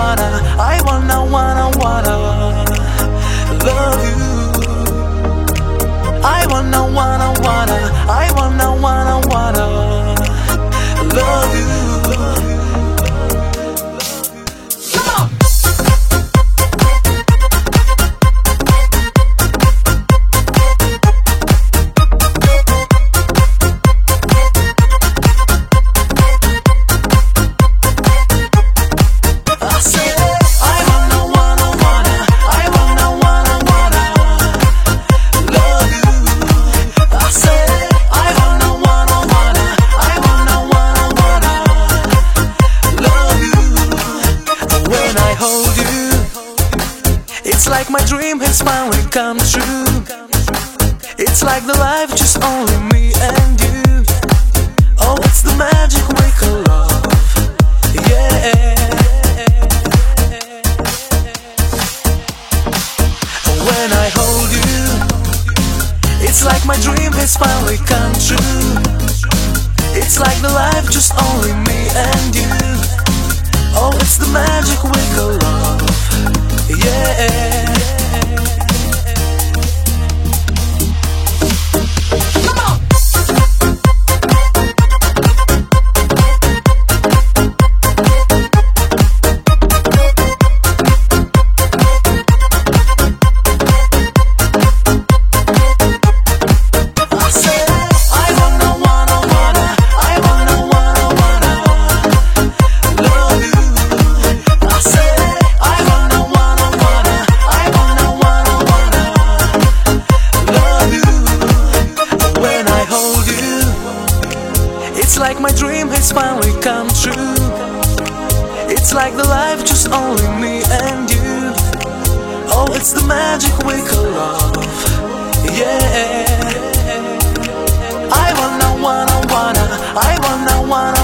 I wanna love you. I wanna love you. It's like my dream has finally come true. It's like the life just only me and you. Oh, it's the magic we call love. Yeah. When I hold you, it's like my dream has finally come true. It's like the life just only me and you. Oh, it's the magic we call love. Yeah. It's like my dream has finally come true. It's like the life just only me and you. Oh, it's the magic we call love. Yeah. I wanna